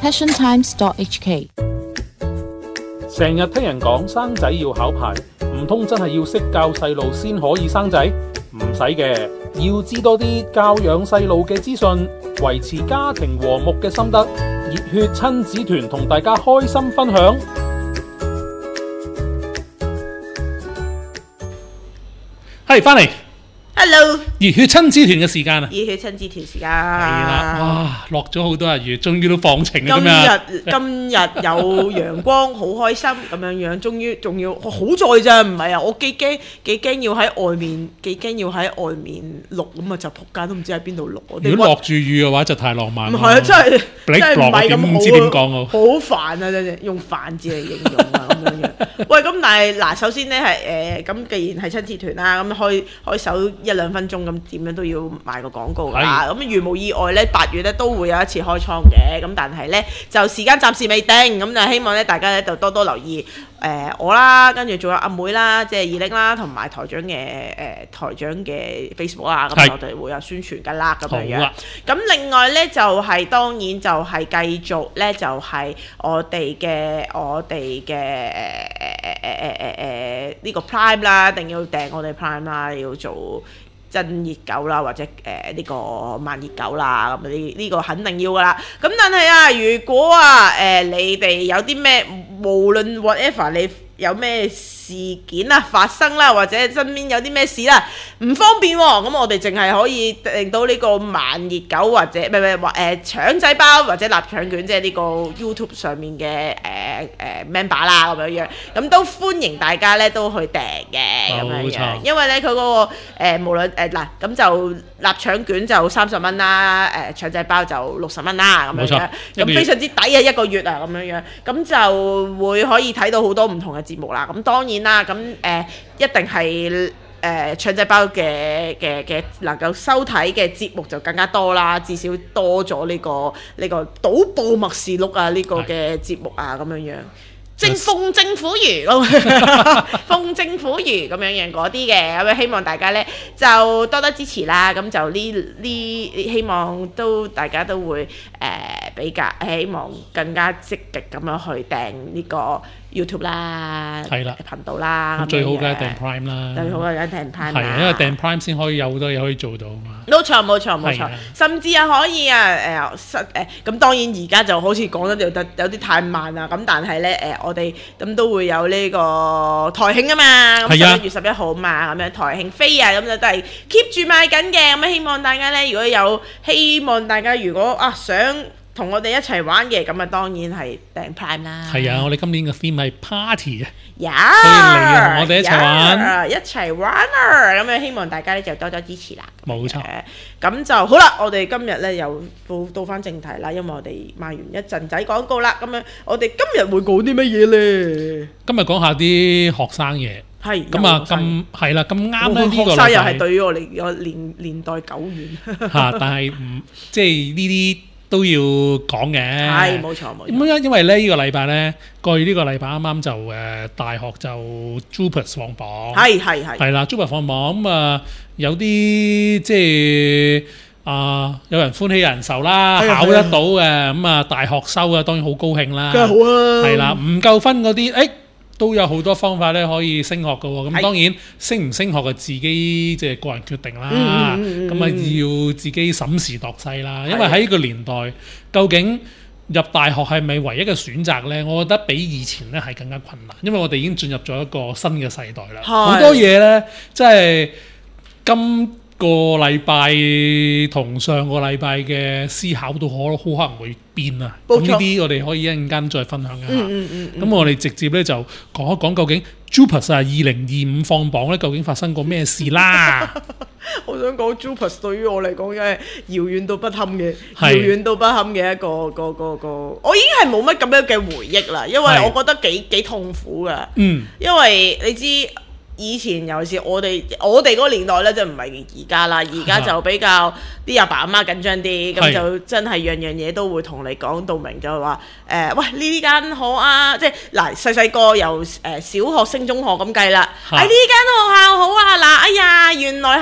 passiontimes.hk。 成日聽人講生仔要考牌，唔通真係要識教細路先可以生仔？唔使嘅，要知多啲教養細路嘅資訊，維持家庭和睦嘅心得。熱血親子團同大家開心分享。係翻嚟 Hello， 熱血親子團嘅時間啊！ 熱血親子團時間係啦，哇，落咗好多日雨，終於都放晴啦！ 今日有陽光，好開心咁樣樣，終於仲要好在咋，唔係啊！我幾驚要喺外面，錄咁啊，就仆街都唔知喺邊度錄。 如果落住雨嘅話，就太浪漫。 唔係啊，真係唔係咁好， 唔知點講好。 好煩啊！真係用煩字嚟形容啊咁樣樣。喂，咁但係嗱，首先咧係咁，既然係親子團啦，咁開首1-2分鐘咁，點樣都要賣個廣告㗎啦。咁如無意外咧，8月咧都會有一次開倉嘅，咁但係咧就時間暫時未定，咁就希望咧大家咧就多多留意我啦，跟住仲有阿妹啦，即係二玲啦，同埋台長嘅 Facebook 啦，咁我哋會有宣傳㗎啦，咁樣樣。咁另外咧就係當然就係繼續咧就係我哋嘅呢個 Prime 啦，一定要訂我哋 Prime 啦，要做真熱狗啦，或者呢個慢熱狗啦，咁呢個肯定要噶啦。咁但係啊，如果你哋有啲咩，無論 whatever 你有咩事件啊發生啦，或者身邊有啲咩事啦，唔方便喎，咁我哋淨係可以令到呢個慢熱狗或者腸仔包或者臘腸卷，即係呢個 YouTube 上面嘅member 啦咁樣樣，咁都歡迎大家咧都去訂嘅咁樣樣，因為咧佢嗰個無論嗱咁就臘腸卷就30蚊啦，腸仔包就60蚊啦咁樣樣，咁非常之抵啊一個月啊咁樣樣，咁就會可以睇到好多唔同嘅節目啦。咁當然啦，咁一定係腸仔包嘅能夠收睇嘅節目就更加多啦，至少多咗呢個賭博默示錄啊呢個嘅節目啊咁樣樣。風政府魚，風政府魚咁樣樣嗰啲嘅，咁希望大家咧就多多支持啦。咁就希望大家都會比較希望更加積極咁樣去訂呢個 YouTube 啦，係啦頻道啦。 最好嘅訂 Prime 啦， 最好嘅訂 Prime 係因為訂 Prime 先可以有好多嘢可以做到嘛。 冇錯，甚至可以咁當然而家就好似講得有啲太慢啦。咁但係咧我哋咁都會有呢個台慶啊嘛，咁11月11號嘛，咁樣台慶飛啊，咁就都係 keep 住賣緊嘅。咁希望大家咧，如果想同我哋一齊玩嘅，咁啊當然係訂 Prime 啦。 係啊，我哋今年嘅 theme 係 party 啊， 所以嚟同我哋一齊玩啊！咁樣希望大家咧就多多支持啦。 冇錯。 咁就好啦，我哋今日咧又到翻正題啦，因為我哋賣完一陣仔廣告啦，咁樣我哋今日會講啲乜嘢咧？ 今日講下啲學生嘢。係咁啊，係啦，咁啱咧呢個學生又係對於我哋個年代久遠嚇，但係即係呢啲都要講嘅。 係冇錯。 咁因為咧呢個禮拜咧，過去呢個禮拜啱啱就大學就 JUPAS 放榜，係啦 JUPAS 放榜咁啊，有啲即係有人歡喜有人愁啦，考得到嘅咁啊大學收啊當然好高興啦， 梗係好啊， 係啦，唔夠分嗰啲都有好多方法咧可以升學嘅喎，咁當然升唔升學嘅自己即係個人決定啦，咁要自己審時度勢啦，因為喺呢個年代，究竟入大學係咪唯一嘅選擇呢？我覺得比以前咧係更加困難，因為我哋已經進入咗一個新嘅世代啦，好多嘢呢，即係今個禮拜同上個禮拜嘅思考都好可能會變啊！咁呢啲我哋可以一陣間再分享一下。咁我哋直接咧就講一講究竟 JUPAS 2025放榜咧，究竟發生過咩事啦？ 我想講 JUPAS 對於我嚟講嘅遙遠到不堪嘅一個，我已經係冇乜咁樣嘅回憶啦，因為我覺得幾痛苦噶。因為你知。以前尤其是我哋嗰個年代咧，就唔係而家啦。而家就比較啲阿爸阿媽緊張啲，咁就真係樣樣嘢都會同你講到明，就係話喂呢間好啊，即係嗱細個由小學升中學咁計啦。呢間學校好啊，嗱哎呀原來係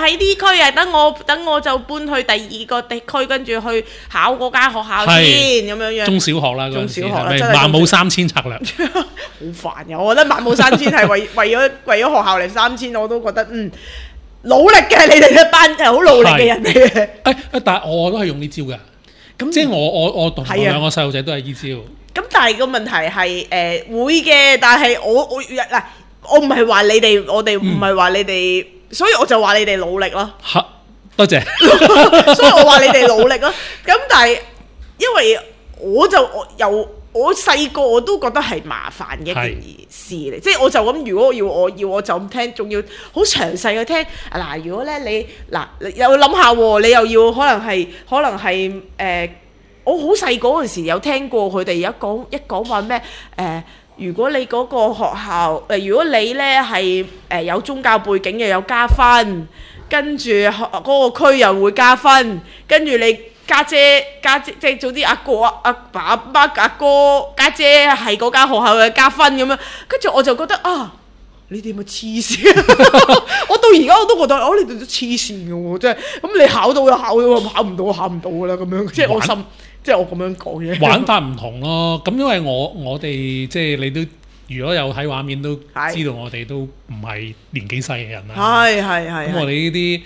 喺呢區啊，等我就搬去第二個地區，跟住去考嗰間學校先咁樣樣。 中小學啦， 中小學啦， 係咪真係萬冇3000策略？ 好煩嘅，我覺得萬冇3000係為咗學校嚟3000，我都覺得努力嘅，你哋一班係好努力嘅人嚟嘅。 但係我都係用呢招嘅， 咁即係我同我兩個細路仔都係呢招。 咁但係個問題係會嘅，但係我唔係話你哋，我哋唔係話你哋，所以我就話你哋努力咯。 多謝。 所以我話你哋努力咯。咁但係因為我細個我都覺得係麻煩嘅一件事嚟，即係我就咁，如果要我就咁聽，仲要好詳細去聽。嗱，如果咧你又諗下喎，你又要可能係我好細嗰陣時有聽過佢哋一講話咩如果你嗰個學校如果你咧係有宗教背景又有加分，跟住嗰個區又會加分，跟住你家姐即係做啲阿哥阿爸阿媽阿哥家姐係嗰間學校嘅加分咁樣，跟住我就覺得你哋咪黐線！我到而家我都覺得你哋都黐線嘅喎，即係咁你考到就考到，考唔到就考唔到㗎啦咁樣，即係我心。即係我咁樣講嘢， 玩法唔同咯。咁因為我哋即係你都如果有睇畫面都知道我哋都唔係年紀細嘅人啦。係。咁我哋呢啲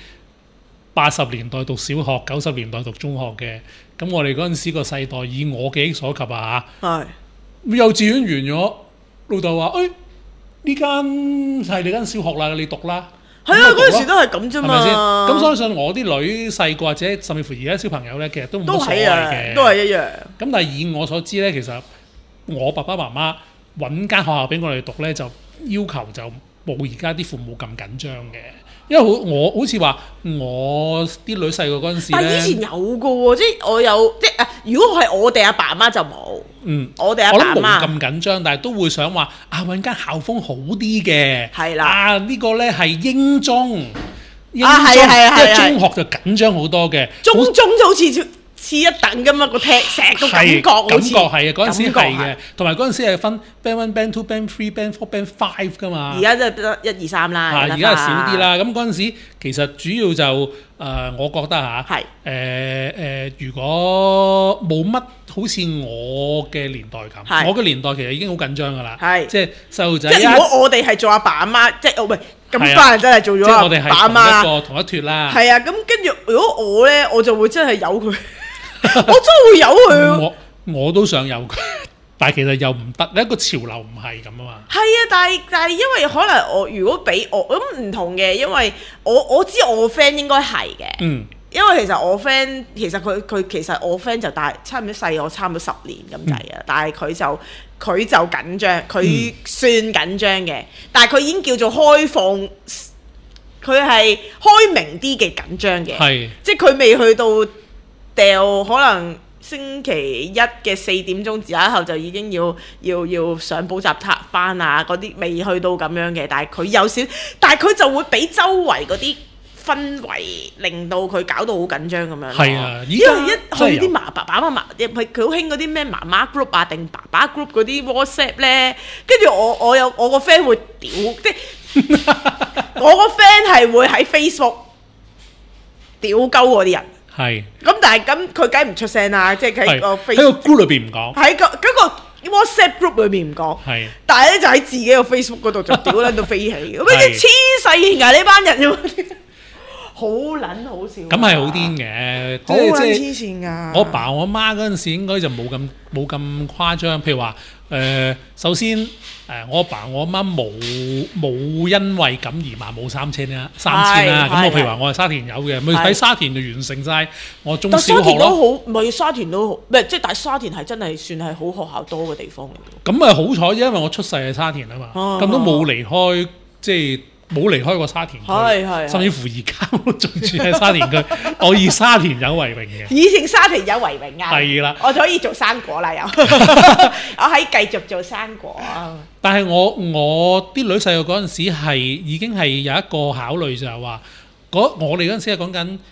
80年代讀小學、90年代讀中學嘅，咁我哋嗰陣時個世代，以我記憶所及幼稚園完咗，老豆話：呢間係你間小學啦，你讀啦。係啊， 嗰陣時都係咁啫嘛。 係咪先？咁相信我啲女細個或者甚至乎而家小朋友咧，其實都冇乜所謂嘅， 都係一樣。咁但係以我所知咧，其實我爸爸媽媽揾間學校俾我哋讀咧，就要求就冇而家啲父母咁緊張嘅。因為我好似話我啲女細個嗰陣時咧， 但係以前有嘅喎，即係我有如果係我哋阿爸阿媽就冇。我哋阿爸阿媽冇咁緊張，但係都會想話揾間校風好啲嘅。 係啦。 呢個咧係英中， 係中學就緊張好多嘅。 中就好似一等咁嘛，個踢石個感覺好似。 感覺係啊，嗰陣時係嘅，同埋嗰陣時係分 band 1、band 2、band 3、band 4、band 5㗎嘛。 而家就得1、2、3啦。 而家少啲啦。咁嗰陣時其實主要就我覺得如果冇乜好似我嘅年代咁，我嘅年代其實已經好緊張㗎啦。即係細路仔。 即係如果我哋係做阿爸阿媽，即係喂咁班人真係做咗阿爸阿媽同一脱啦。 係啊，咁跟住如果我咧，我就會真係由佢。我真係會有佢， 我都想有佢，但係其實又唔得，一個潮流唔係咁啊嘛。 係啊，但係因為可能我如果俾我咁唔同嘅，因為我知我 friend 應該係嘅，因為其實我 friend 其實我 friend 就差唔多細我差唔多10年咁滯啊，但係佢就緊張，佢算緊張嘅，但係佢已經叫做開放，佢係開明啲嘅緊張嘅，即係佢未去到。掉可能星期一嘅4點鐘之後就已經要上補習班啊，嗰啲未去到咁樣嘅，但係佢就會俾周圍嗰啲氛圍令到佢搞到好緊張咁樣。 係啊， 因為一去啲爸爸媽媽，佢好興嗰啲咩媽媽 group 啊定爸爸 group 嗰啲 WhatsApp 咧，跟住我個 friend 會屌，即係我個 friend 係會喺 Facebook 屌鳩嗰啲人。咁但係佢梗係唔出聲啦，即係喺個 group 裏邊唔講， 喺個 WhatsApp group 裏面唔講，但係咧就喺自己個 Facebook 嗰度就屌撚到飛起，咁你黐線㗎呢班人，好撚好笑。咁係好癲嘅， 好撚黐線㗎。 我爸我媽嗰陣時應該就冇咁誇張，譬如話首先我阿爸我阿媽冇因為咁而話冇3000啦。咁我譬如話我係沙田有嘅，咪喺沙田就完成晒我中小學咯。 唔係沙田都好，唔係即係但係沙田係真係算係好學校多嘅地方嚟。 咁啊好彩，因為我出世喺沙田啊嘛，咁都冇離開，即係冇離開過沙田區，甚至乎而家都仲住喺沙田區。我以沙田有為榮嘅。 以前沙田有為榮啊！ 係啦， 我就可以做生果啦，又我可以繼續做生果。 但係我啲女細個嗰陣時已經係有一個考慮，就係話我哋嗰陣時係講緊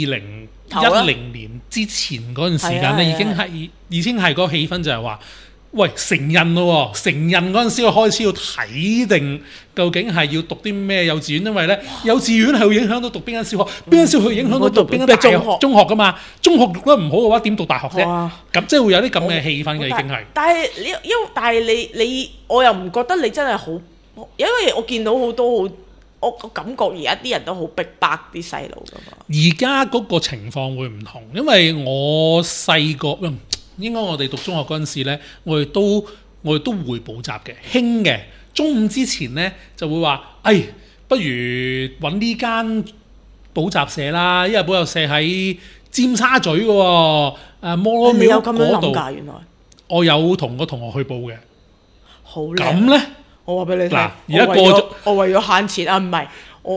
2010年之前嗰段時間咧，已經係個氣氛就係話喂成人咯喎，成人嗰陣時我開始要睇定究竟係要讀啲咩幼稚園，因為咧幼稚園係會影響到讀邊間小學，邊間小學影響到讀邊間大學中學噶嘛，中學讀得唔好嘅話點讀大學啫？咁即係會有啲咁嘅氣氛嘅已經係。 但係你我又唔覺得你真係好，因為我見到好多我感覺而家啲人都好逼迫啲細路噶嘛。 而家嗰個情況會唔同，因為我細個應該我哋讀中學嗰陣時咧，我哋都會補習嘅，興嘅。中午之前咧就會話，不如揾呢間補習社啦，因為補習社喺尖沙咀嘅喎，摩羅廟嗰度。原來我有同個同學去報嘅。 好靚。 咁咧， 我話俾你聽。 嗱，而家過咗， 我為咗慳錢啊，唔係我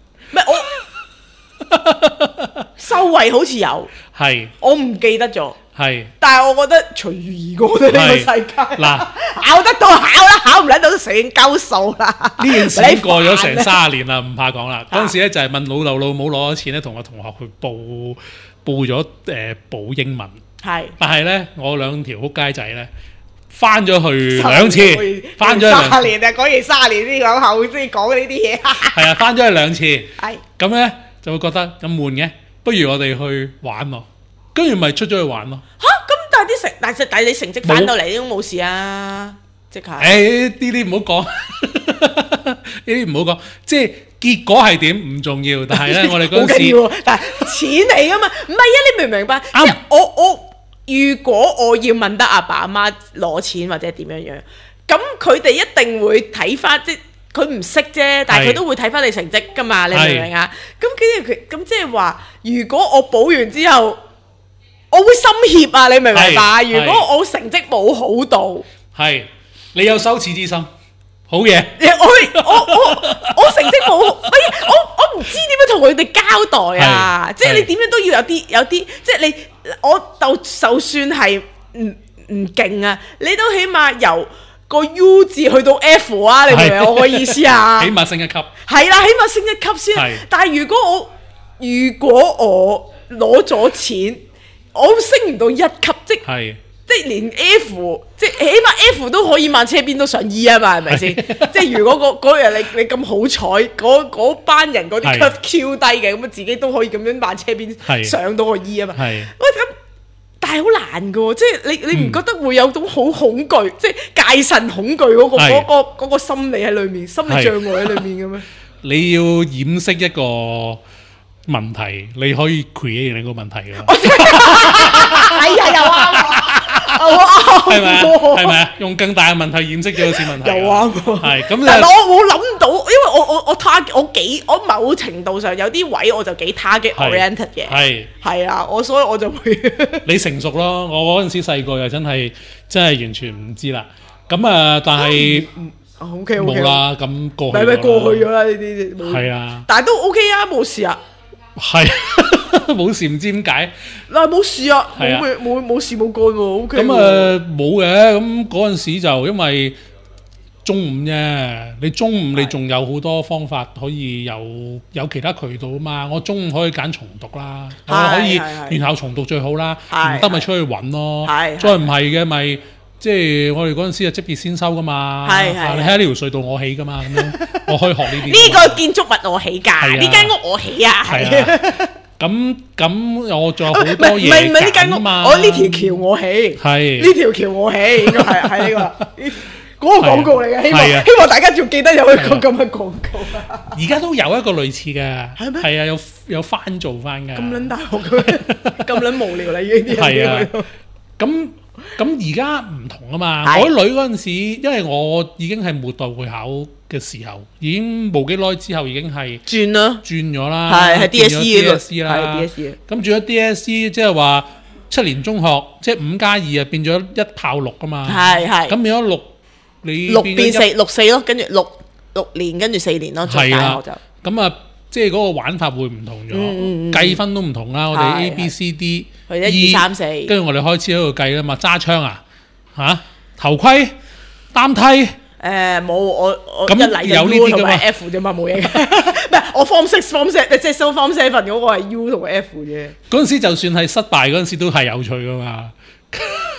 收惠好似有， 係我唔記得咗。 係， 但係我覺得隨遇而過嘅呢個世界， 嗱， 考得到考啦，考唔撚到都成鳩數啦。 呢件事過咗成30年啦，唔怕講啦。嗰陣時咧就係問老豆老母攞咗錢咧，同我同學去報咗補英文。係，但係咧我兩條撲街仔咧翻咗去2次，翻咗去30年啊！講完30年先講後先講呢啲嘢。係啊，翻咗去2次。係，咁咧就會覺得咁悶嘅，不如我哋去玩咯。跟住咪出咗去玩咯。嚇！咁但係你成績翻到嚟都冇事啊，即係。呢啲唔好講，呢啲唔好講。即係結果係點唔重要，但係咧我哋嗰陣時，但係錢嚟噶嘛，唔係啊！你明唔明白？即係我如果我要問得阿爸阿媽攞錢或者點樣樣，咁佢哋一定會睇翻，即係佢唔識啫，但係佢都會睇翻你成績噶嘛，你明唔明啊？咁跟住佢咁即係話，如果我補完之後，我會心怯啊！你明唔明白？如果我成績冇好到，係你有羞恥之心，好嘢。我成績冇，我唔知點樣同佢哋交代啊！即係你點樣都要有啲，即係你就算係唔勁啊，你都起碼由個 U 字去到 F 啊！你明唔明我個意思啊？起碼升一級，係啦，起碼升一級先。但係如果我攞咗錢，我升唔到1級，即係連 F， 即係起碼 F 都可以慢車邊都上 E 啊嘛，係咪先？即係如果嗰日你咁好彩，嗰班人嗰啲級 Q 低嘅，咁自己都可以咁樣慢車邊上到個 E 啊嘛。喂，咁但係好難㗎喎，即係你唔覺得會有種好恐懼，即係戒慎恐懼嗰個心理喺裏面，心理障礙喺裏面嘅咩？你要掩飾一個問題，你可以 create 另一個問題㗎。哎呀，又啱，係咪啊？用更大嘅問題掩飾咗個小問題。又啱，係咁。但係我冇諗到，因為我某程度上有啲位我就幾 target oriented 嘅。係啊，所以我就會你成熟咯。我嗰陣時細個又真係完全唔知啦。咁啊，但係OK 冇啦，咁過去咪過去咗啦呢啲。係啊，但係都 OK 啊，冇事啊。係冇事，唔知點解嗱，冇事啊，冇事冇幹喎，OK。咁冇嘅，咁嗰陣時就因為中午啫，你中午你仲有好多方法可以有其他渠道啊嘛。我中午可以揀重讀啦，我可以原校重讀最好啦，唔得咪出去揾咯。再唔係嘅咪即係我哋嗰陣時係職業先修噶嘛。你睇下呢條隧道我起噶嘛，咁樣我可以學呢啲。呢個建築物我起㗎，呢間屋我起啊。係啊，咁我仲有好多嘢。唔係呢間屋嘛，我呢條橋我起。係呢條橋我起，應該係呢個嗰個廣告嚟嘅。希望大家仲記得有一個咁嘅廣告。而家都有一個類似嘅，係咩？係啊，有翻做翻㗎。咁撚大學嘅，咁撚無聊啦已經。係啊，咁而家唔同啊嘛！我女嗰陣時，因為我已經係末代會考嘅時候，已經冇幾耐之後已經係轉咗啦，係 DSE 啦，咁轉咗 DSE，即係話7年中學，即係5+2啊，變咗1炮6啊嘛，係咁變咗6，你6變4咯，跟住6年，跟住4年咯，再大學就咁啊！即係嗰個玩法會唔同咗，計分都唔同啦。我哋 A B C D 1 2 3 4，跟住我哋開始喺度計啦嘛。揸槍啊，頭盔擔梯，冇我咁一嚟有呢啲同埋 F 啫嘛，冇嘢。唔係我 Form 6 即係 Form 7嗰個係 U 同埋 F 啫。嗰陣時就算係失敗嗰陣時都係有趣噶嘛。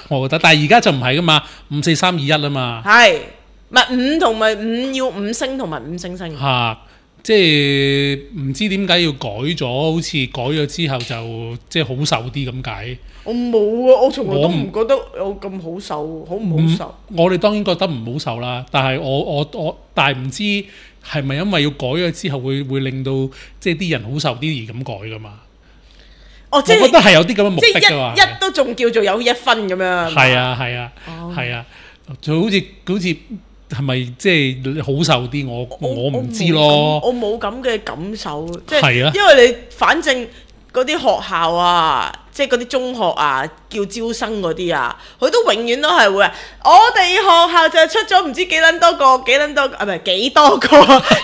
我覺得。但係而家就唔係噶嘛，5、4、3、2、1啊嘛。 係，咪5同埋5要5星同埋5星星。 嚇！即係唔知點解要改咗，好似改咗之後就即係好受啲咁解。 我冇啊，我從來都唔覺得有咁好受，好唔好受？ 我哋當然覺得唔好受啦，但係我但係唔知係咪因為要改咗之後會令到即係啲人好受啲而咁改噶嘛？ 哦，即係我覺得係有啲咁嘅目的㗎嘛。 一都仲叫做有1分咁樣。 係啊係啊係啊，就好似係咪即係好受啲？我唔知咯。 我冇咁嘅感受，即係啊， 因為你反正嗰啲學校啊，即係嗰啲中學啊，叫招生嗰啲啊，佢都永遠都係會我哋學校就出咗唔知幾撚多個，唔係幾多個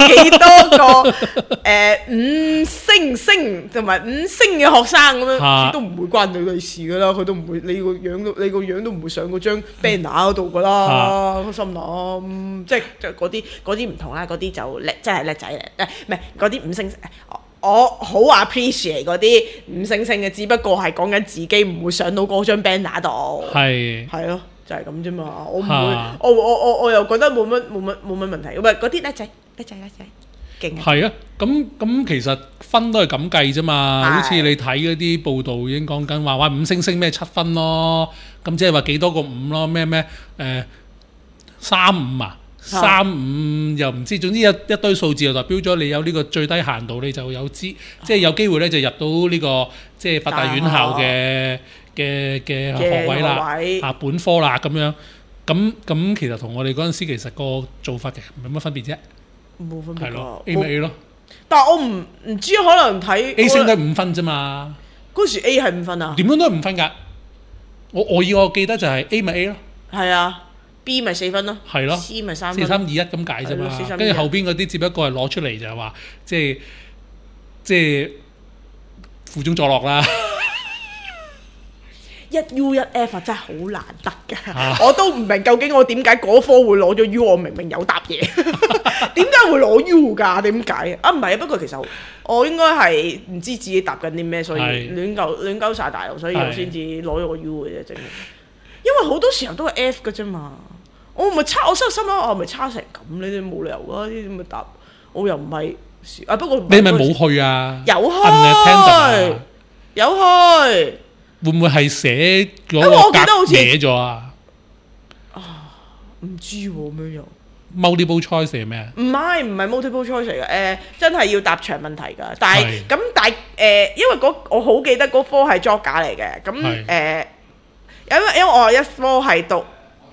5星同埋5星嘅學生咁樣，都唔會關你事噶啦，佢都唔會你個樣都唔會上嗰張 banner 嗰度噶啦，心諗即係嗰啲唔同啦，嗰啲就叻，真係叻仔嚟，唔係嗰啲5星。我好 appreciate 嗰啲5星星嘅，只不過係講緊自己唔會上到嗰張 banner 度。係咯，就係咁啫嘛。我唔會，我又覺得冇乜問題。唔係嗰啲叻仔，勁啊！ 係啊，咁其實分都係咁計啫嘛。好似你睇嗰啲報道已經講緊話5星星咩7分咯，咁即係話幾多個5咯？咩35啊？35又唔知，總之一堆數字就代表咗你有呢個最低限度，你就有即係有機會咧就入到呢個即係8大院校嘅學位啦，本科啦咁樣。咁其實同我哋嗰陣時其實個做法嘅冇乜分別啫， 冇分別。係咯 ，A 咪 A 咯。 但係我唔知，可能睇 A 星都係5分啫嘛。 嗰時 A 係5分啊？ 點樣都係5分㗎。我記得就係 A 咪 A 咯。係啊。B 咪4分咯， 係咯 ，C 咪3分 ，4、3、2、1咁解啫嘛。跟住後邊嗰啲只不過係攞出嚟就係話，即係苦中作樂啦。1U 1F 真係好難得㗎，我都唔明究竟我點解嗰科會攞咗 U， 我明明有答嘢，點解會攞 U 㗎？點解啊？唔係啊，不過其實我應該係唔知自己答緊啲咩，所以亂鳩晒大陸，所以我先至攞咗個 U 嘅啫，正。因為好多時候都係 F 嘅啫嘛，我唔係差，我心諗我咪差成咁，你哋冇理由啊！呢啲咁嘅答，我又唔係啊。不過你咪冇去啊？ 有去，有去。 會唔會係寫咗個格寫咗啊？ 唔知喎，咩又 multiple choice 係咩啊？ 唔係 multiple choice 嚟嘅，真係要答長問題㗎。但係因為我好記得嗰科係作假嚟嘅，咁因為我一科係讀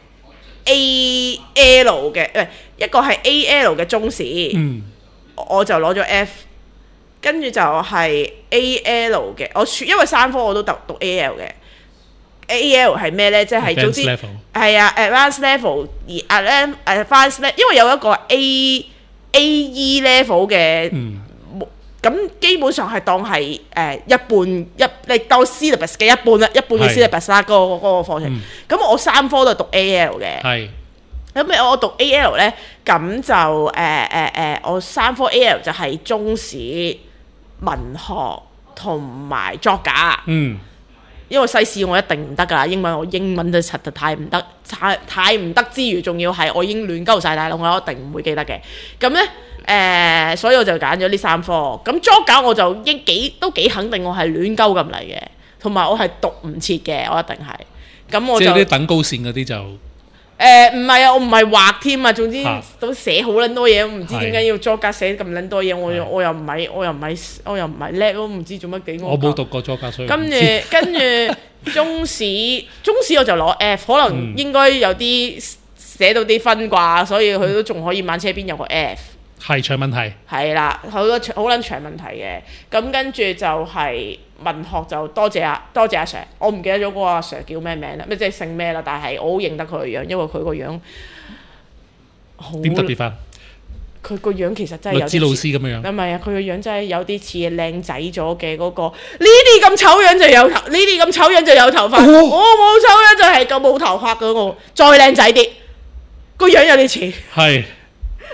AL 嘅，一個係 AL 嘅中史，我就攞咗 F， 跟住就係 AL 嘅，因為3科我都讀 AL 嘅。AL 係咩呢？即係總之係啊 ，advanced level 而advanced level，因為有一個 AE level 嘅。咁基本上係當係一半你當 syllabus 嘅一半啦，一半嘅 syllabus 啦，嗰個課程。咁我3科都係讀 AL 嘅。係。咁我讀 AL 咧，咁就我3科 AL 就係中史、文學同埋作假。因為西史我一定唔得㗎，英文就實在太唔得，太唔得之餘，仲要係我已經亂鳩晒大腦，我一定唔會記得嘅。咁咧所以我就揀咗呢3科。咁作假我就都幾肯定我係亂鳩咁嚟嘅，同埋我係讀唔切嘅，我一定係。咁我就即係啲等高線嗰啲就唔係啊，我唔係畫添啊，總之都寫好撚多嘢，唔知點解要作假寫咁撚多嘢，我又唔係叻咯，唔知做乜幾我冇讀過作假，所以跟住中史我就攞 F， 可能應該有啲寫到啲分啩，所以佢都仲可以慢車邊有個 F。 係長問題。係啦，好撚長問題嘅。咁跟住就係文學就多謝阿 Sir， 我唔記得咗嗰個阿 Sir 叫咩名啦，即係姓咩啦，但係我好認得佢個樣，因為佢個樣好點特別法。佢個樣其實真係有啲律師老師咁樣。唔係啊，佢個樣真係有啲似靚仔咗嘅嗰個。呢啲咁醜樣就有頭，呢啲咁醜樣就有頭髮。我冇醜樣就係個冇頭髮嗰個，再靚仔啲，個樣有啲似。係。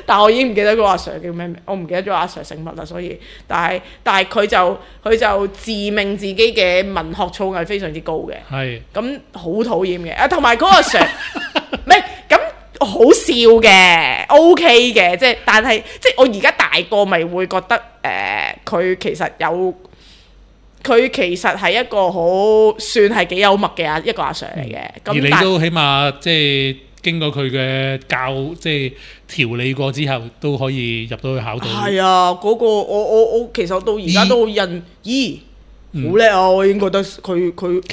但我已經唔記得嗰個阿 Sir 叫咩名，我唔記得咗阿 Sir 姓乜啦，所以但係佢就自命自己嘅文學造詣非常之高嘅， 係咁好討厭嘅啊，同埋嗰個阿 Sir 唔係咁。好笑嘅 ，OK 嘅，即係但係即係我而家大個咪會覺得佢其實係一個好算係幾幽默嘅一個阿 Sir 嚟嘅。 而你都起碼即係經過佢嘅即係調理過之後，都可以入到去考到。 係啊，嗰個我其實到而家都好叻啊！我已經覺得佢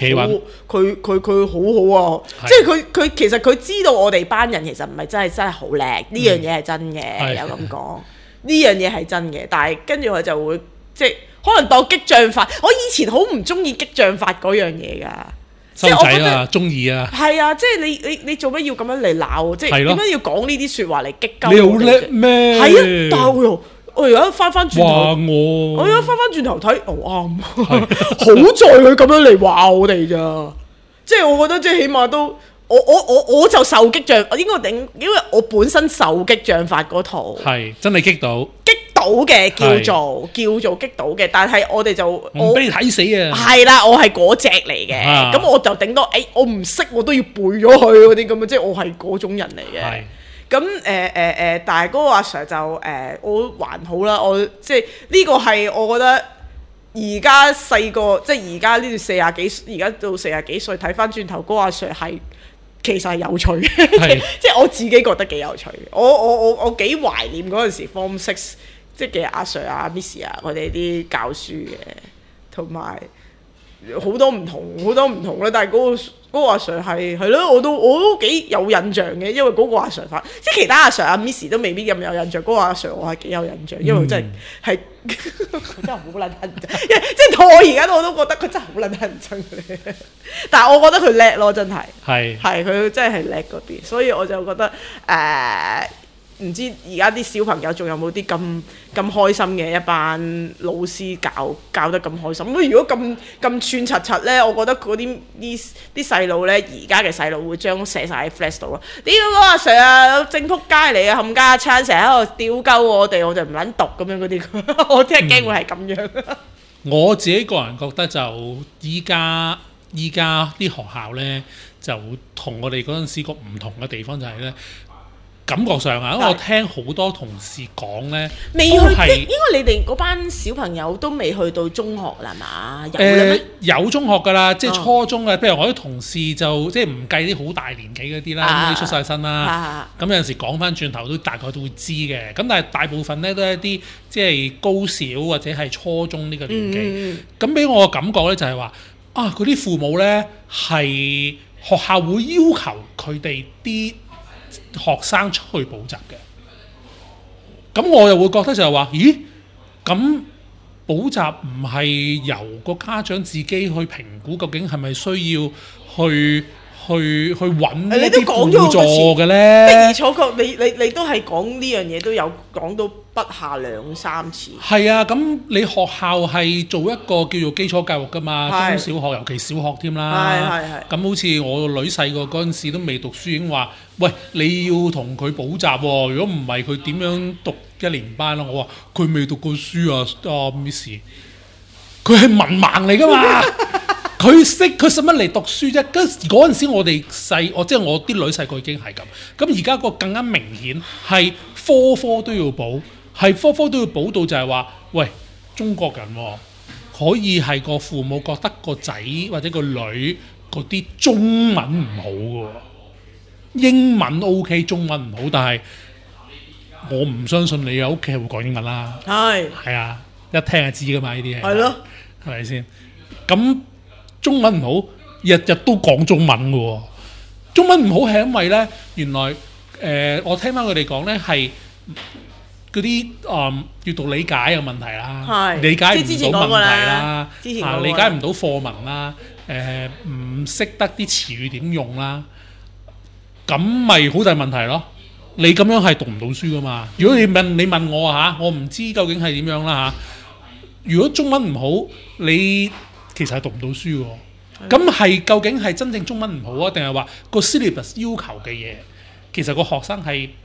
好好啊！即係佢其實佢知道我哋班人其實唔係真係好叻，呢樣嘢係真嘅，有咁講呢樣嘢係真嘅。但係跟住佢就會即係可能當激將法。我以前好唔中意激將法嗰樣嘢㗎， 即係我覺得中意啊！ 係啊，即係你做乜要咁樣嚟鬧？即係點解要講呢啲説話嚟激鳩？ 你好叻咩？ 係啊，但係我而家翻轉頭， 我而家翻轉頭睇，啱，好在佢咁樣嚟話我哋咋，即係我覺得即係起碼都，我就受激將，我應該頂，因為我本身受激將法嗰套係真係激到嘅，叫做激到嘅，但係我哋就我俾你睇死啊！ 係啦，我係嗰隻嚟嘅，咁我就頂多，我唔識我都要背咗佢嗰啲咁嘅，即係我係嗰種人嚟嘅。咁但係嗰個阿 Sir 就我還好啦，我即係呢個係我覺得而家細個，即係而家呢段40幾，而家到40幾歲睇翻轉頭，嗰個阿 Sir 係其實係有趣嘅，即係我自己覺得幾有趣嘅。我幾懷念嗰陣時 Form 6即係嘅阿 Sir 啊 Miss 啊，我哋啲教書嘅，同埋好多唔同啦。但係嗰個阿 Sir 係咯，我都幾有印象嘅，因為嗰個阿 Sir 即係其他阿 Sir 阿 Miss 都未必咁有印象，嗰個阿 Sir 我係幾有印象，因為真係佢真係好撚乞人憎，即係到我而家我都覺得佢真係好撚乞人憎嘅。但係我覺得佢叻咯，真係係佢真係叻嗰啲，所以我就覺得唔知而家啲小朋友仲有冇啲咁開心嘅一班老師教得咁開心？咁如果咁串柒柒咧，我覺得嗰啲細路咧，而家嘅細路會將寫晒喺 Flash 度咯。屌嗰個阿 Sir 啊，正仆街嚟啊，冚家鏟成日喺度屌鳩我哋，我就唔撚讀咁樣嗰啲，我真係驚會係咁樣。 我自己個人覺得就依家啲學校咧，就同我哋嗰陣時個唔同嘅地方就係咧。感覺上啊，因為我聽好多同事講咧， 未去，應該你哋嗰班小朋友都未去到中學啦嘛？ 有中學㗎啦，即係初中嘅。譬如我啲同事就即係唔計啲好大年紀嗰啲啦，啲出晒身啦。咁有陣時講翻轉頭都大概都會知嘅。咁但係大部分咧都係一啲即係高小或者係初中呢個年紀。咁俾我嘅感覺咧就係話啊，嗰啲父母咧係學校會要求佢哋啲學生出去補習嘅，咁我又會覺得就係話，咦？咁補習唔係由個家長自己去評估，究竟係咪需要去揾一啲輔助嘅咧？ 的而且確，你都係講呢樣嘢，都有講到不下2、3次。係啊，咁你學校係做一個叫做基礎教育㗎嘛，中小學尤其小學添啦。咁好似我個女細個嗰陣時都未讀書已經話，喂，你要同佢補習喎，如果唔係佢點樣讀1年班啦？我話佢未讀過書啊，Miss，佢係文盲嚟㗎嘛。佢使乜嚟讀書啫？嗰陣時我哋即係我啲女細個已經係咁。咁而家個更加明顯係科都要補，係科都要補到就係話，喂，中國人可以係個父母覺得個仔或者個女嗰啲中文唔好嘅，英文 OK， 中文唔好，但係我唔相信你嘅屋企係會講英文啦。係啊，一聽就知㗎嘛，呢啲嘢係咯，係咪先？咁中文唔好，日日都講中文嘅喎。中文唔好係因為咧，原來我聽翻佢哋講咧係嗰啲閱讀理解有問題啦，理解唔到問題啦，理解唔到課文啦，唔識得啲詞語點用啦，咁咪好大問題咯。你咁樣係讀唔到書噶嘛？如果你問我嚇，我唔知究竟係點樣啦嚇。如果中文唔好，你其實係讀唔到書喎，咁係究竟係真正中文唔好啊，定係話個 syllabus 要求嘅嘢，其實個學生係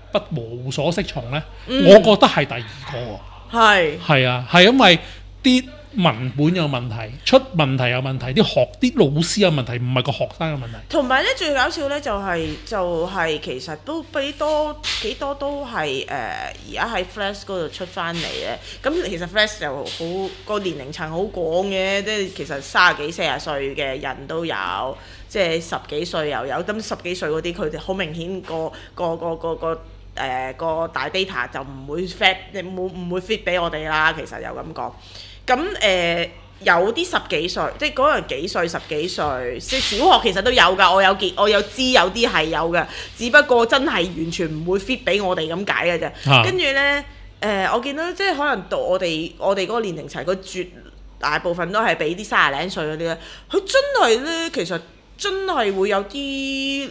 不無所適從呢？我覺得係第二個喎。係啊，係因為啲文本有問題，出問題有問題，啲老師有問題，唔係個學生嘅問題。 同埋咧最搞笑咧就係其實都幾多都係而家喺 Flash 嗰度出翻嚟咧。咁其實 Flash 就好個年齡層好廣嘅，即係其實30幾40歲嘅人都有，即係10幾歲又有。咁10幾歲嗰啲佢哋好明顯個大 data 就唔會 fit 俾我哋啦。其實有咁講。咁有啲10幾歲，即係嗰人幾歲10幾歲，即係小學其實都有㗎。我有知有啲係有嘅，只不過真係完全唔會 fit 俾我哋咁解嘅啫。跟住咧我見到即係可能到我哋嗰個年齡層，佢絕大部分都係俾啲30零歲嗰啲咧，佢真係咧其實真係會有啲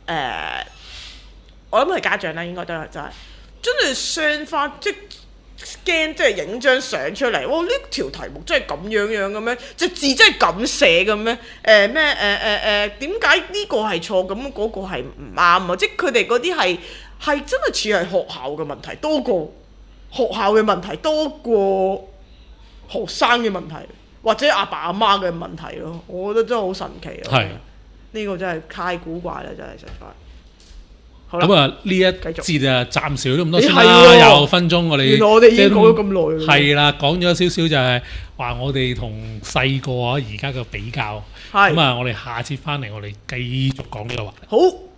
我諗係家長啦，應該都係真係上翻即驚，即係影張相出嚟，哇！呢條題目真係咁樣嘅咩？隻字真係咁寫嘅咩？點解呢個係錯咁，嗰個係唔啱啊？即係佢哋嗰啲係真係似係學校嘅問題多過學校嘅問題多過學生嘅問題，或者阿爸阿媽嘅問題咯。我覺得真係好神奇啊！ 係呢個真係太古怪啦，真係實在。 咁啊，呢一節啊，暫時都咁多先啦，有分鐘我哋。 原來我哋已經講咗咁耐。係啦，講咗少少就係話我哋同細個啊而家嘅比較。咁啊，我哋下次翻嚟，我哋繼續講呢個話題。 好。